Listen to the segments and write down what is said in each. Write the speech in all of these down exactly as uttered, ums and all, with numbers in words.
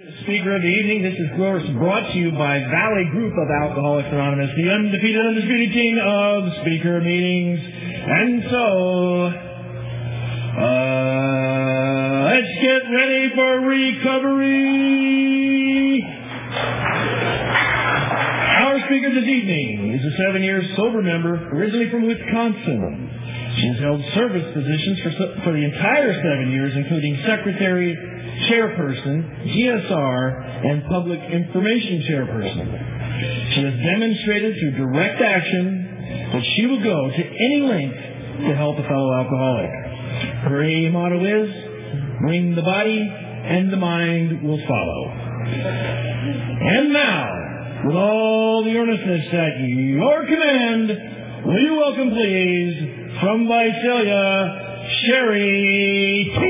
Speaker of the evening, this is, of course, brought to you by Valley Group of Alcoholics Anonymous, the undefeated, undisputed king of speaker meetings. And so, uh, let's get ready for recovery. Our speaker this evening is a seven-year sober member, originally from Wisconsin. She has held service positions for, for the entire seven years, including secretary, chairperson, G S R, and public information chairperson. She has demonstrated through direct action that she will go to any length to help a fellow alcoholic. Her A motto is, bring the body and the mind will follow. And now, with all the earnestness at your command, will you welcome, please, from Visalia, Sherry T.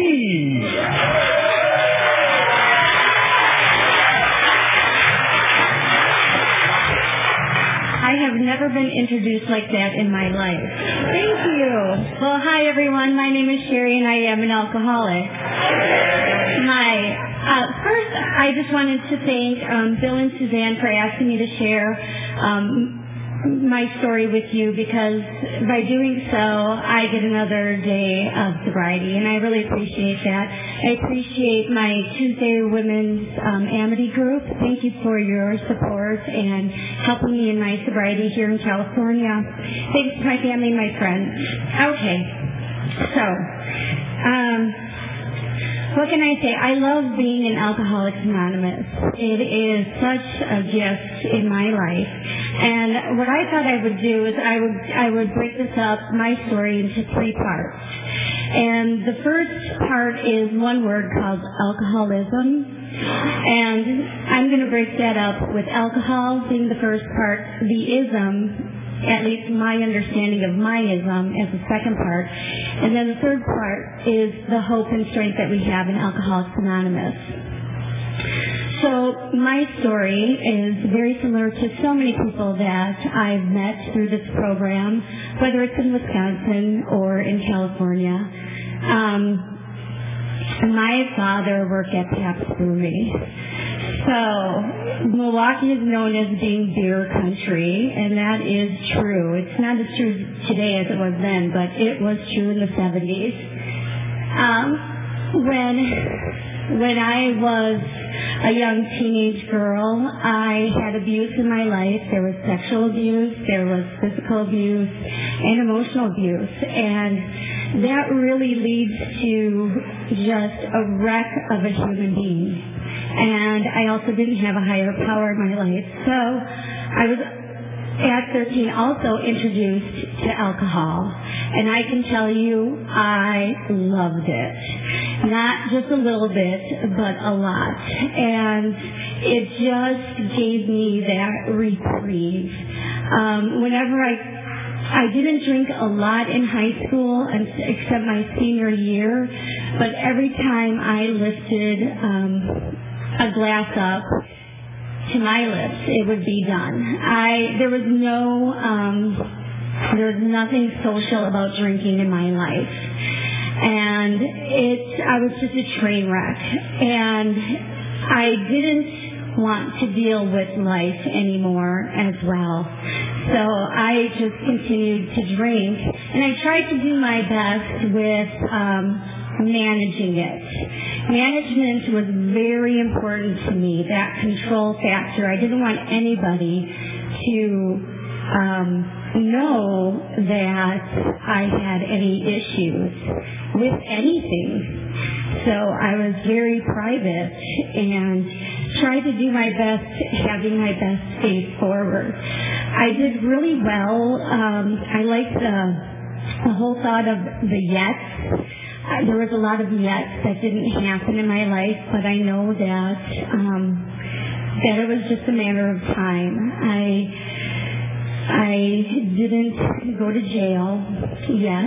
I have never been introduced like that in my life. Thank you. Well, hi, everyone. My name is Sherry, and I am an alcoholic. My, uh, first, I just wanted to thank um, Bill and Suzanne for asking me to share um, my story with you, because by doing so, I get another day of sobriety, and I really appreciate that. I appreciate my Tuesday Women's um, Amity group. Thank you for your support and helping me in my sobriety here in California. Thanks to my family and my friends. Okay, so, um, what can I say? I love being in Alcoholics Anonymous. It is such a gift in my life. And what I thought I would do is I would I would break this up, my story, into three parts. And the first part is one word called alcoholism. And I'm going to break that up with alcohol being the first part, the ism, at least my understanding of myism, as the second part. And then the third part is the hope and strength that we have in Alcoholics Anonymous. So my story is very similar to so many people that I've met through this program, whether it's in Wisconsin or in California. Um, my father worked at Pabst Brewery. So Milwaukee is known as being beer country, and that is true. It's not as true today as it was then, but it was true in the seventies. Um, when, when I was a young teenage girl, I had abuse in my life. There was sexual abuse, there was physical abuse, and emotional abuse. And that really leads to just a wreck of a human being. And I also didn't have a higher power in my life. So I was at thirteen also introduced to alcohol. And I can tell you, I loved it. Not just a little bit, but a lot. And it just gave me that reprieve. Um, whenever I, I didn't drink a lot in high school, except my senior year, but every time I lifted um, a glass up to my lips, it would be done. I there was no um, there was nothing social about drinking in my life, and it I was just a train wreck, and I didn't want to deal with life anymore as well. So I just continued to drink, and I tried to do my best with um, managing it. Management was very important to me, that control factor. I didn't want anybody to um, know that I had any issues with anything. So I was very private and tried to do my best, having my best face forward. I did really well. Um, I liked the, the whole thought of the yets. Uh, there was a lot of yets that didn't happen in my life, but I know that um, that it was just a matter of time. I I didn't go to jail yet.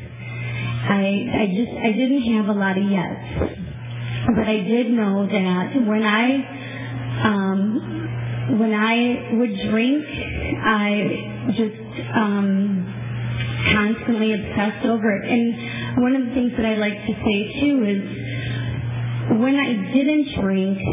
I I just I didn't have a lot of yets, but I did know that when I um, when I would drink, I just um, constantly obsessed over it. And one of the things that I like to say too is when I didn't drink,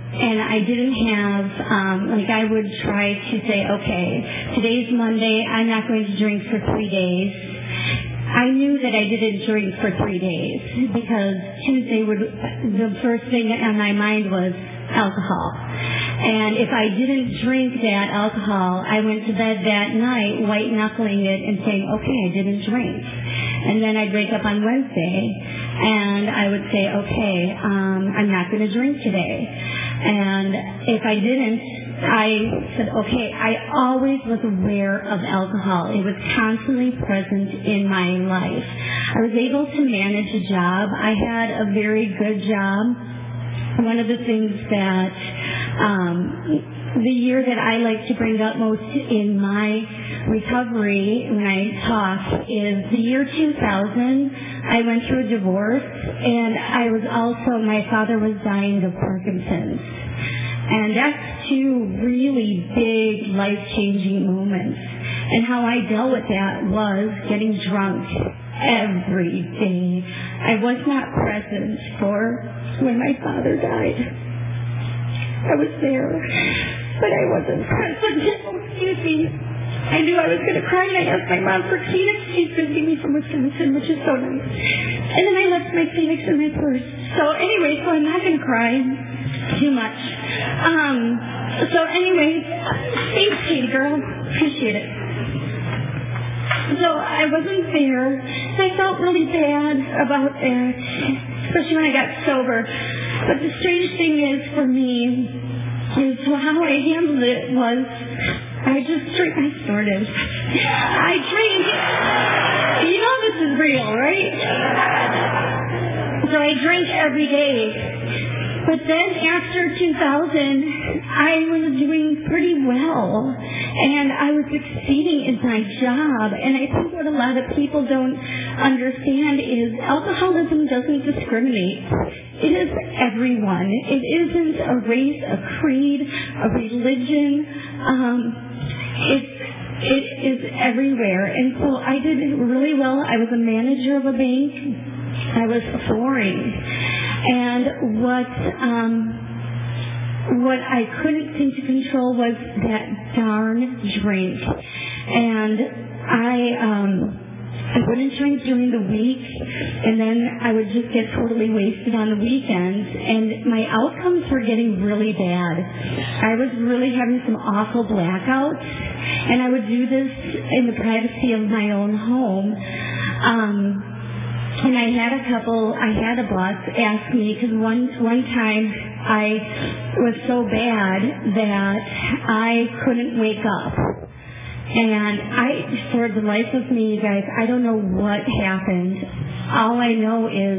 and I didn't have, um, like I would try to say, okay, today's Monday, I'm not going to drink for three days. I knew that I didn't drink for three days because Tuesday would, the first thing on my mind was alcohol. And if I didn't drink that alcohol, I went to bed that night white-knuckling it and saying, okay, I didn't drink. And then I'd wake up on Wednesday and I would say, okay, um, I'm not going to drink today. And if I didn't, I said, okay, I always was aware of alcohol. It was constantly present in my life. I was able to manage a job. I had a very good job. One of the things that um, the year that I like to bring up most in my recovery when I talk is the year two thousand. I went through a divorce, and I was also, my father was dying of Parkinson's. And that's two really big life-changing moments. And how I dealt with that was getting drunk every day. I was not present for when my father died. I was there, but I wasn't present. Excuse me. I knew I was going to cry, and I asked my mom for Kleenex. She's visiting me from Wisconsin, which is so nice. And then I left my Kleenex in my purse. So anyway, so I'm not going to cry too much. Um, so anyway, thanks, Katie girl. Appreciate it. So I wasn't there. I felt really bad about that, especially when I got sober. But the strange thing is for me is how I handled it was I just drink. I snorted. I drink. You know this is real, right? So I drank every day. But then after two thousand, I was doing pretty well, and I was succeeding in my job. And I think what a lot of people don't understand is alcoholism doesn't discriminate. It is everyone. It isn't a race, a creed, a religion. Um, it's it is everywhere. And so I did really well. I was a manager of a bank. I was soaring. And what um, what I couldn't seem to control was that darn drink. And I um, I wouldn't drink during the week, and then I would just get totally wasted on the weekends. And my outcomes were getting really bad. I was really having some awful blackouts, and I would do this in the privacy of my own home. Um, And I had a couple, I had a boss ask me, because one, one time I was so bad that I couldn't wake up. And I, for the life of me, you guys, I don't know what happened. All I know is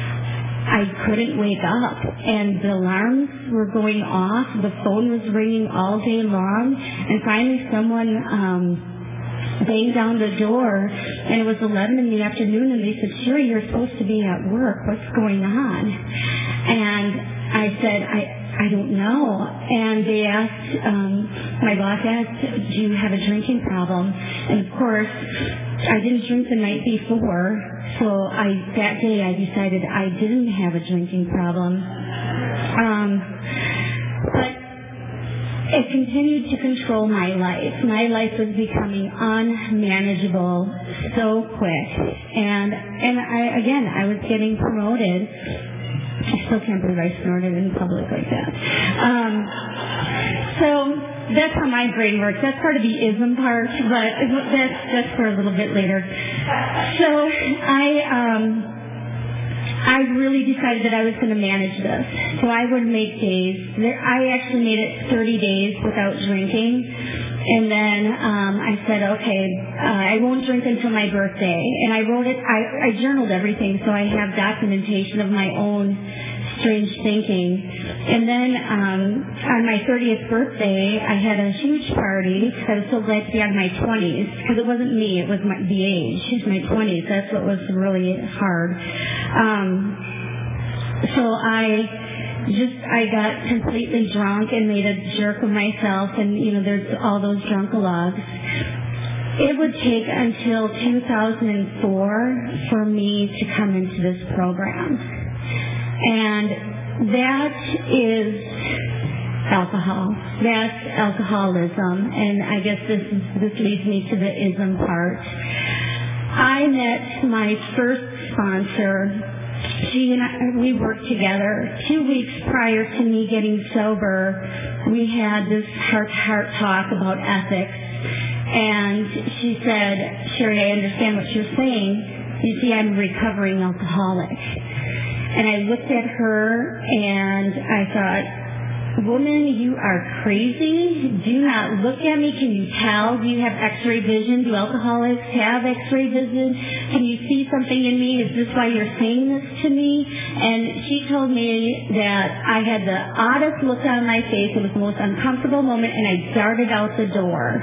I couldn't wake up. And the alarms were going off. The phone was ringing all day long. And finally someone, um, banged down the door, and it was eleven in the afternoon, and they said, Sherry, you're supposed to be at work. What's going on? And I said, I I don't know. And they asked, um, my boss asked, do you have a drinking problem? And of course, I didn't drink the night before, so I that day I decided I didn't have a drinking problem. Um, but it continued to control my life. My life was becoming unmanageable so quick. And and I again, I was getting promoted. I still can't believe I snorted in public like that. Um, so that's how my brain works. That's part of the ism part, but that's, that's for a little bit later. So I... Um, I really decided that I was going to manage this. So I would make days. I actually made it thirty days without drinking. And then um, I said, okay, uh, I won't drink until my birthday. And I wrote it, I, I journaled everything, so I have documentation of my own strange thinking. And then um, on my thirtieth birthday, I had a huge party because I was so glad to be on my twenties, because it wasn't me, it was my, the age. It was my twenties. That's what was really hard. Um, so I just, I got completely drunk and made a jerk of myself, and, you know, there's all those drunkalogs. It would take until two thousand four for me to come into this program. And that is alcohol. That's alcoholism, and I guess this is, this leads me to the ism part. I met my first sponsor. She and I, we worked together. Two weeks prior to me getting sober, we had this heart-to-heart talk about ethics, and she said, Sherry, I understand what you're saying. You see, I'm a recovering alcoholic. And I looked at her, and I thought, woman, you are crazy. Do not look at me. Can you tell? Do you have x-ray vision? Do alcoholics have x-ray vision? Can you see something in me? Is this why you're saying this to me? And she told me that I had the oddest look on my face. It was the most uncomfortable moment, and I darted out the door.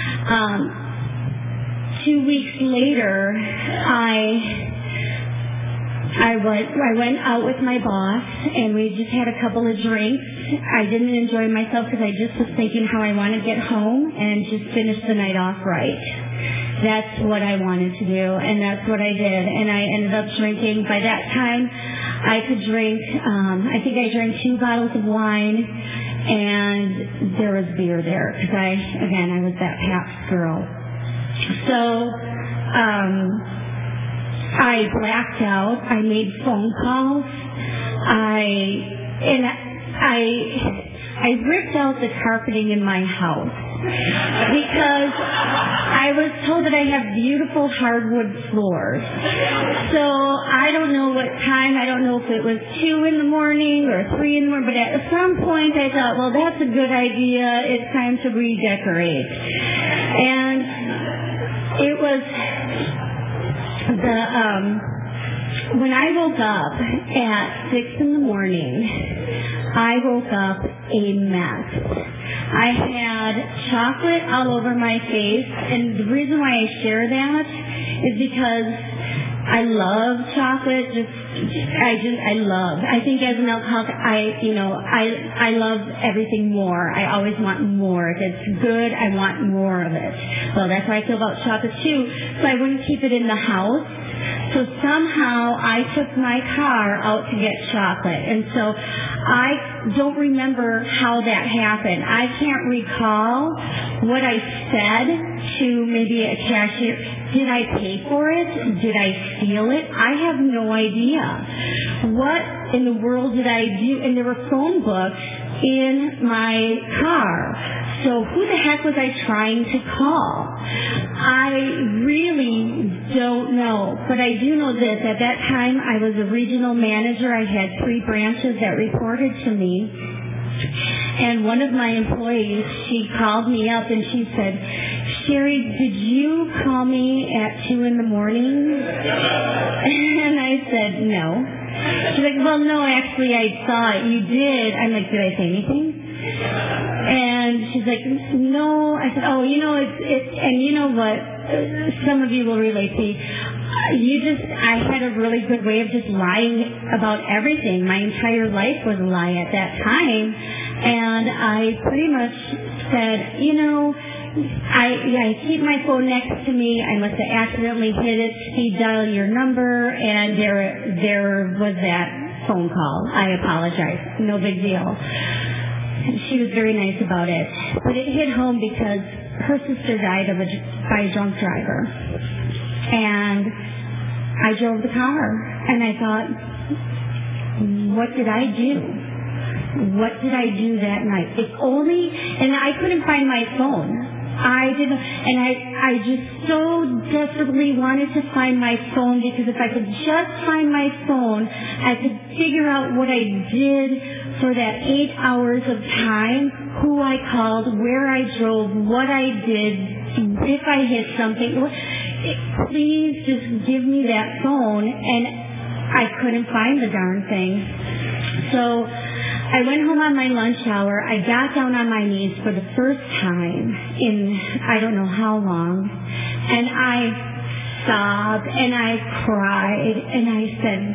Um, two weeks later, I... I went, I went out with my boss, and we just had a couple of drinks. I didn't enjoy myself because I just was thinking how I want to get home and just finish the night off right. That's what I wanted to do, and that's what I did. And I ended up drinking. By that time, I could drink, um, I think I drank two bottles of wine, and there was beer there because I, again, I was that Pabst girl. So, um... I blacked out. I made phone calls. I and I I ripped out the carpeting in my house because I was told that I have beautiful hardwood floors. So I don't know what time. I don't know if it was two in the morning or three in the morning. But at some point I thought, well, that's a good idea. It's time to redecorate. And it was. The um, when I woke up at six in the morning, I woke up a mess. I had chocolate all over my face, and the reason why I share that is because I love chocolate. Just I just I love. I think as an alcoholic, I you know I I love everything more. I always want more. If it's good, I want more of it. So that's how I feel about chocolate too. So I wouldn't keep it in the house. So somehow I took my car out to get chocolate. And so I don't remember how that happened. I can't recall what I said to maybe a cashier. Did I pay for it? Did I steal it? I have no idea. What in the world did I do? And there were phone books in my car. So who the heck was I trying to call? I really don't know. But I do know this. At that time, I was a regional manager. I had three branches that reported to me. And one of my employees, she called me up and she said, Sherry, did you call me at two in the morning? And I said, no. She's like, well, no, actually, I saw it. You did. I'm like, did I say anything? And she's like, no. I said, oh, you know, it's, it's, and you know what? Some of you will relate to. You just, I had a really good way of just lying about everything. My entire life was a lie at that time. And I pretty much said, you know, I, yeah, I keep my phone next to me. I must have accidentally hit it, speed dial your number, and there, there was that phone call. I apologize. No big deal. She was very nice about it. But it hit home because her sister died of a, by a drunk driver. And I drove the car. And I thought, what did I do? What did I do that night? If only, and I couldn't find my phone. I didn't, and I, I just so desperately wanted to find my phone because if I could just find my phone, I could figure out what I did for that eight hours of time, who I called, where I drove, what I did, if I hit something. Please just give me that phone, and I couldn't find the darn thing. So I went home on my lunch hour. I got down on my knees for the first time in I don't know how long, and I sobbed and I cried and I said,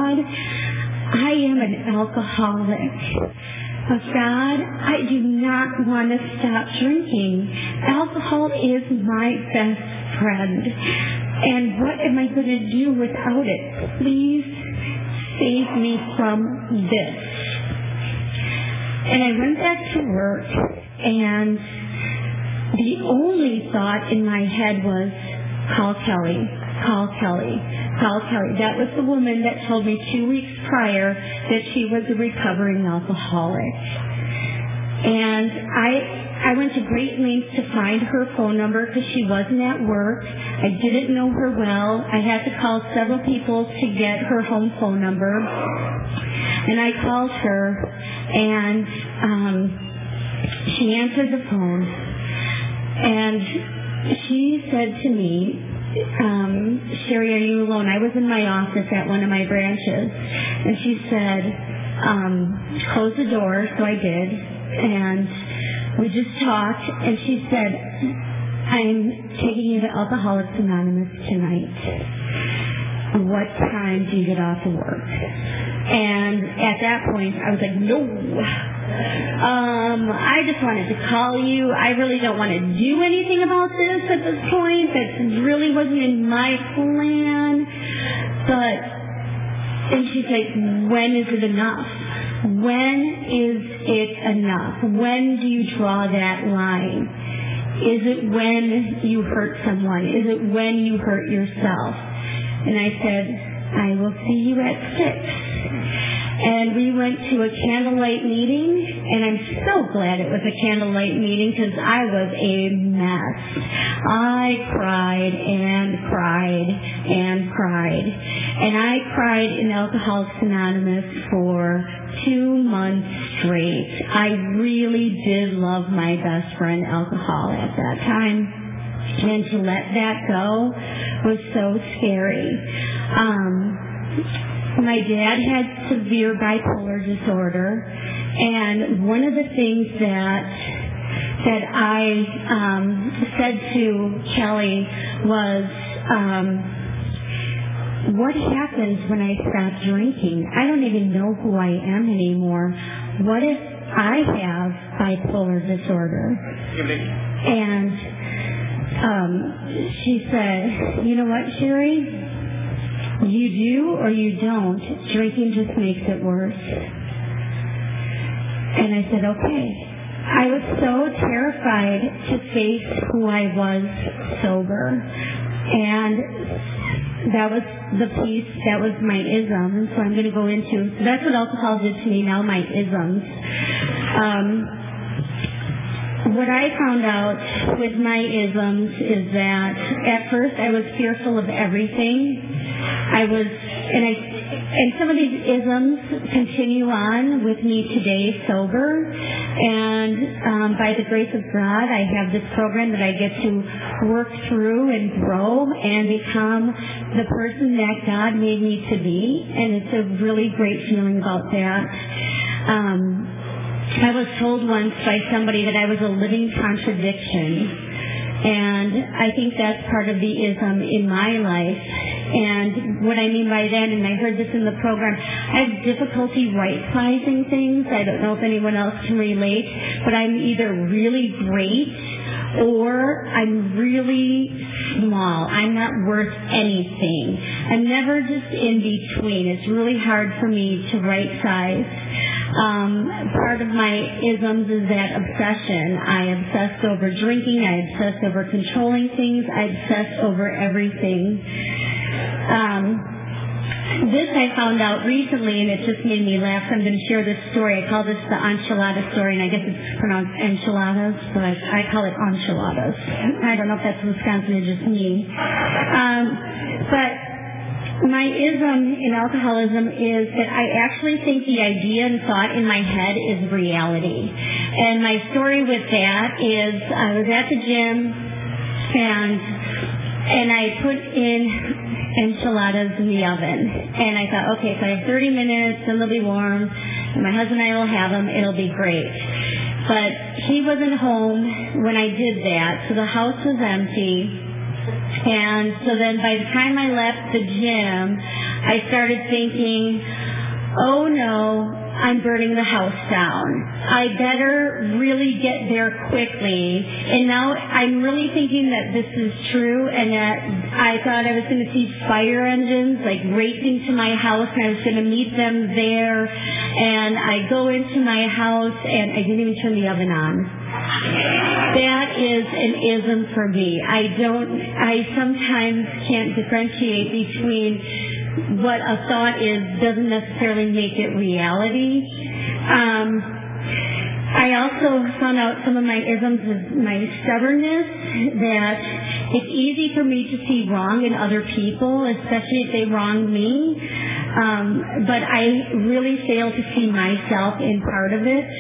God, I am an alcoholic. But God, I do not want to stop drinking. Alcohol is my best friend. And what am I going to do without it? Please save me from this. And I went back to work, and the only thought in my head was, call Kelly, call Kelly, call Kelly. That was the woman that told me two weeks prior that she was a recovering alcoholic. And I I went to great lengths to find her phone number because she wasn't at work. I didn't know her well. I had to call several people to get her home phone number. And I called her, and um, she answered the phone. And she said to me, um, Sherry, are you alone? I was in my office at one of my branches. And she said, um, close the door. So I did. And we just talked, and she said, I'm taking you to Alcoholics Anonymous tonight. What time do you get off of work? And at that point, I was like, no. Um, I just wanted to call you. I really don't want to do anything about this at this point. That really wasn't in my plan. But, and she's like, when is it enough? When is it enough? When do you draw that line? Is it when you hurt someone? Is it when you hurt yourself? And I said, I will see you at six. And we went to a candlelight meeting, and I'm so glad it was a candlelight meeting because I was a mess. I cried and cried and cried. And I cried in Alcoholics Anonymous for two months straight. I really did love my best friend, alcohol, at that time. And to let that go was so scary. Um... My dad had severe bipolar disorder, and one of the things that that I um, said to Kelly was, um, what happens when I stop drinking? I don't even know who I am anymore. What if I have bipolar disorder? And um, she said, you know what, Sherry? You do or you don't. Drinking just makes it worse. And I said, okay. I was so terrified to face who I was sober. And that was the piece, that was my ism. So I'm going to go into, so that's what alcohol did to me now, my isms. Um, what I found out with my isms is that at first I was fearful of everything. I was, and I, and some of these isms continue on with me today sober, and um, by the grace of God, I have this program that I get to work through and grow and become the person that God made me to be, and it's a really great feeling about that. Um, I was told once by somebody that I was a living contradiction. And I think that's part of the ism in my life. And what I mean by that, and I heard this in the program, I have difficulty right-sizing things. I don't know if anyone else can relate, but I'm either really great or I'm really small. I'm not worth anything. I'm never just in between. It's really hard for me to right-size. Um, part of my isms is that obsession. I obsessed over drinking. I obsessed over controlling things. I obsessed over everything. Um, this I found out recently, and it just made me laugh. So I'm going to share this story. I call this the enchilada story, and I guess it's pronounced enchiladas, but I call it enchiladas. I don't know if that's Wisconsin or just me. Um, but my ism in alcoholism is that I actually think the idea and thought in my head is reality. And my story with that is I was at the gym and and I put in enchiladas in the oven. And I thought, okay, so I have thirty minutes and they'll be warm. And my husband and I will have them. It'll be great. But he wasn't home when I did that, so the house was empty. And so then by the time I left the gym, I started thinking, oh no, I'm burning the house down. I better really get there quickly. And now I'm really thinking that this is true and that I thought I was going to see fire engines like racing to my house and I was going to meet them there. And I go into my house and I didn't even turn the oven on. That is an ism for me. I don't, I sometimes can't differentiate between what a thought is doesn't necessarily make it reality. Um, I also found out some of my isms is my stubbornness, that it's easy for me to see wrong in other people, especially if they wrong me. Um, but I really fail to see myself in part of it.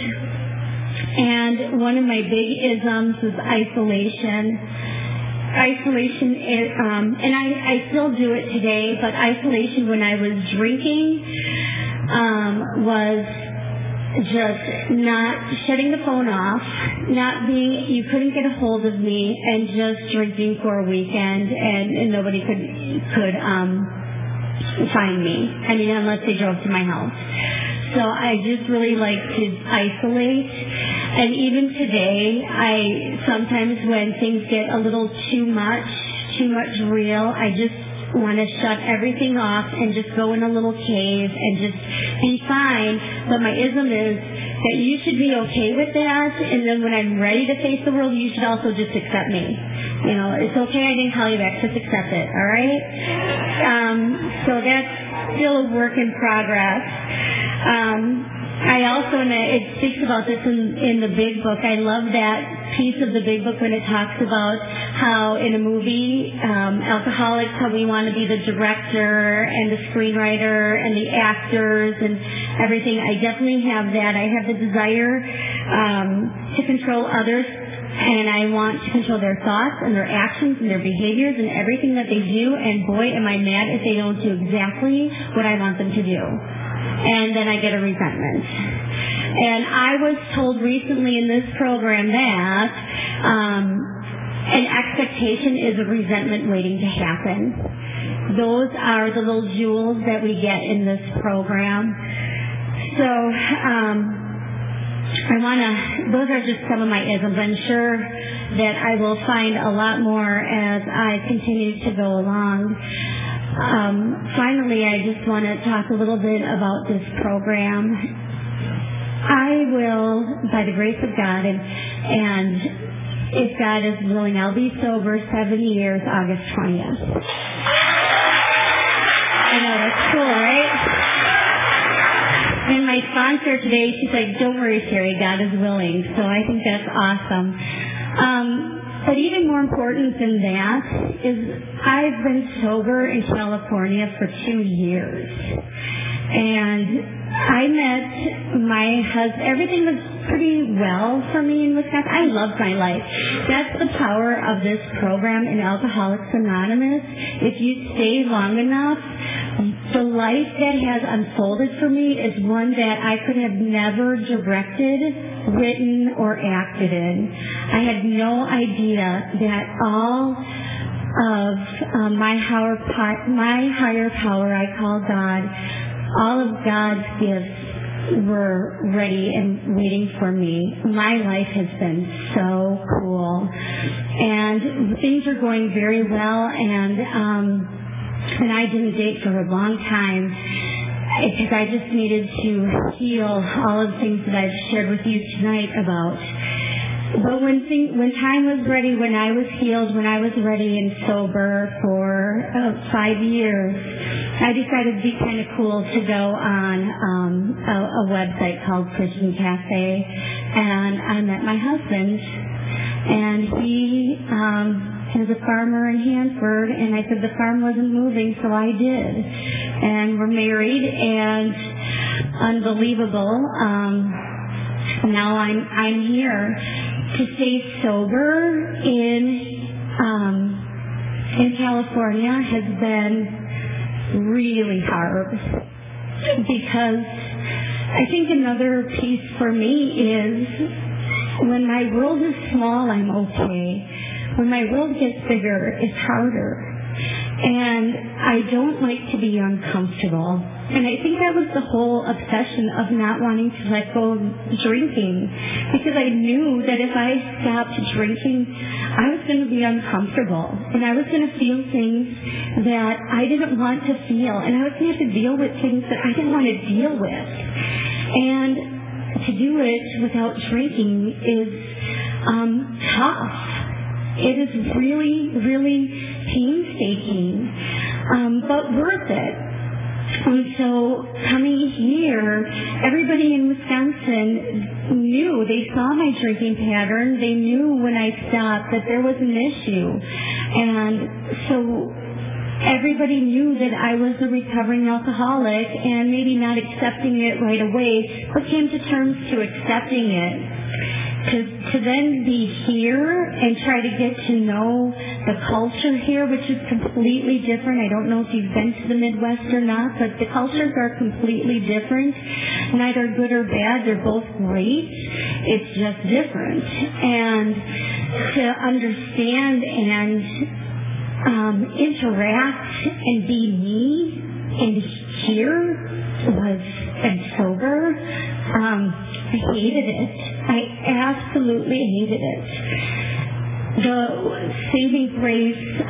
And one of my big isms is isolation. Isolation, is, um, and I, I still do it today, but isolation when I was drinking um, was just not shutting the phone off, not being, you couldn't get a hold of me, and just drinking for a weekend, and, and nobody could could um, find me. I mean, unless they drove to my house. So I just really like to isolate. And even today, I sometimes when things get a little too much, too much real, I just want to shut everything off and just go in a little cave and just be fine. But my ism is that you should be okay with that. And then when I'm ready to face the world, you should also just accept me. You know, it's okay, I didn't call you back, just accept it, all right? Um, so that's still a work in progress. Um, I also, and it speaks about this in, in the Big Book, I love that piece of the Big Book when it talks about how in a movie, um, Alcoholics, how we want to be the director and the screenwriter and the actors and everything. I definitely have that. I have the desire um, to control others, and I want to control their thoughts and their actions and their behaviors and everything that they do, and boy, am I mad if they don't do exactly what I want them to do. And then I get a resentment. And I was told recently in this program that um, an expectation is a resentment waiting to happen. Those are the little jewels that we get in this program. So um, I want to, those are just some of my isms. I'm sure that I will find a lot more as I continue to go along. Um, finally, I just want to talk a little bit about this program. I will, by the grace of God, and, and if God is willing, I'll be sober seven years, August twentieth. I know, that's cool, right? And my sponsor today, she's like, don't worry, Sherry, God is willing. So I think that's awesome. Um, But even more important than that is I've been sober in California for two years. And I met my husband. Everything was pretty well for me in Wisconsin. I loved my life. That's the power of this program in Alcoholics Anonymous. If you stay long enough, the life that has unfolded for me is one that I could have never directed, written, or acted in. I had no idea that all of um, my higher, my higher power, I call God, all of God's gifts were ready and waiting for me. My life has been so cool. And things are going very well, and um, and I didn't date for a long time because I just needed to heal all of the things that I've shared with you tonight about. But when thing, when time was ready, when I was healed, when I was ready and sober for uh, five years, I decided it'd be kind of cool to go on um, a, a website called Christian Cafe, and I met my husband, and he um, was a farmer in Hanford, and I said the farm wasn't moving, so I did, and we're married, and unbelievable. Um, now I'm I'm here. To stay sober in um, in California has been really hard because I think another piece for me is when my world is small, I'm okay. When my world gets bigger, it's harder. And I don't like to be uncomfortable. And I think that was the whole obsession of not wanting to let go of drinking. Because I knew that if I stopped drinking, I was going to be uncomfortable. And I was going to feel things that I didn't want to feel. And I was going to have to deal with things that I didn't want to deal with. And to do it without drinking is um, tough. It is really, really painstaking, um, but worth it. And so coming here, everybody in Wisconsin knew, they saw my drinking pattern, they knew when I stopped that there was an issue. And so everybody knew that I was a recovering alcoholic, and maybe not accepting it right away, but came to terms to accepting it. To, to then be here and try to get to know the culture here, which is completely different. I don't know if you've been to the Midwest or not, but the cultures are completely different. Neither good or bad. They're both great. It's just different. And to understand and um, interact and be me and here was, and sober, um, I hated it. I absolutely hated it. The saving grace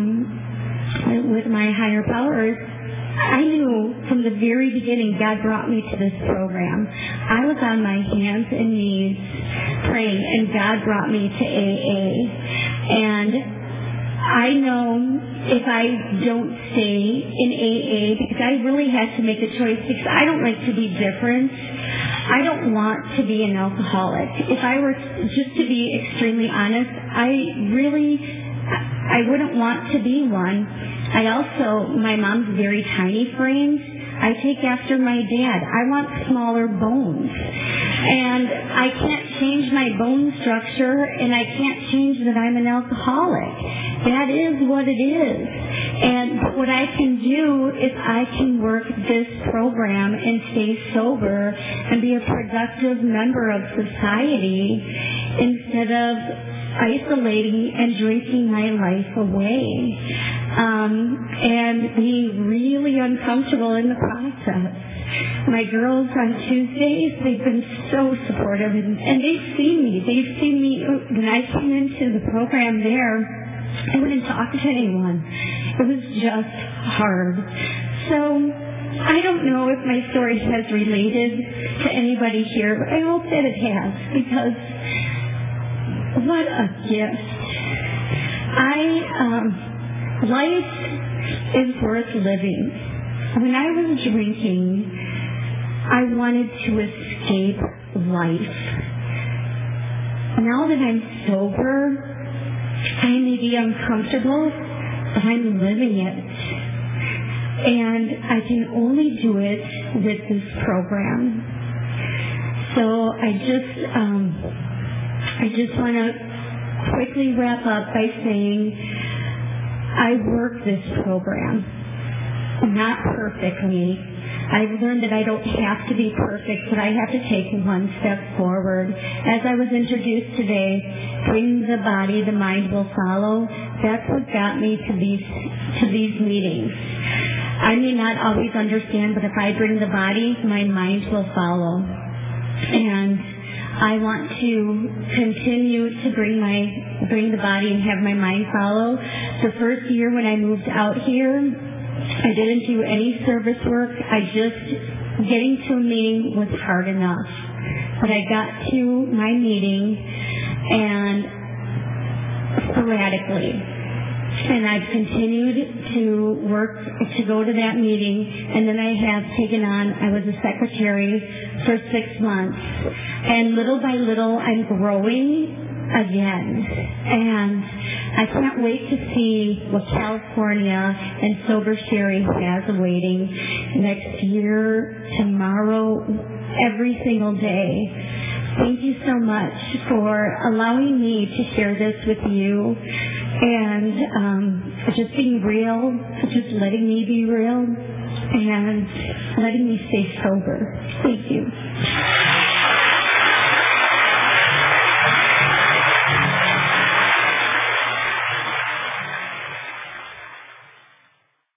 um, with my higher powers, I knew from the very beginning God brought me to this program. I was on my hands and knees praying, and God brought me to A A. And I know if I don't stay in A A, because I really had to make a choice, because I don't like to be different. I don't want to be an alcoholic. If I were just to be extremely honest, I really, I wouldn't want to be one. I also, my mom's very tiny framed. I take after my dad. I want smaller bones. And I can't change my bone structure, and I can't change that I'm an alcoholic. That is what it is. And what I can do is I can work this program and stay sober and be a productive member of society instead of isolating and drinking my life away. Um, and being really uncomfortable in the process. My girls on Tuesdays, they've been so supportive, and, and they've seen me. They've seen me when I came into the program there. I wouldn't talk to anyone. It was just hard. So I don't know if my story has related to anybody here, but I hope that it has, because what a gift. I, um, life is worth living. When I was drinking, I wanted to escape life. Now that I'm sober, I may be uncomfortable, but I'm living it. And I can only do it with this program. So I just, um, I just want to quickly wrap up by saying I work this program, not perfectly. I've learned that I don't have to be perfect, but I have to take one step forward. As I was introduced today, bring the body, the mind will follow. That's what got me to these to these meetings. I may not always understand, but if I bring the body, my mind will follow. And I want to continue to bring my bring the body and have my mind follow. The first year when I moved out here, I didn't do any service work. I just, getting to a meeting was hard enough. But I got to my meeting, and sporadically. And I've continued to work, to go to that meeting, and then I have taken on, I was a secretary for six months. And little by little, I'm growing again. And I can't wait to see what California and Sober Sherry has awaiting next year, tomorrow, every single day. Thank you so much for allowing me to share this with you, and um, just being real, just letting me be real, and letting me stay sober. Thank you.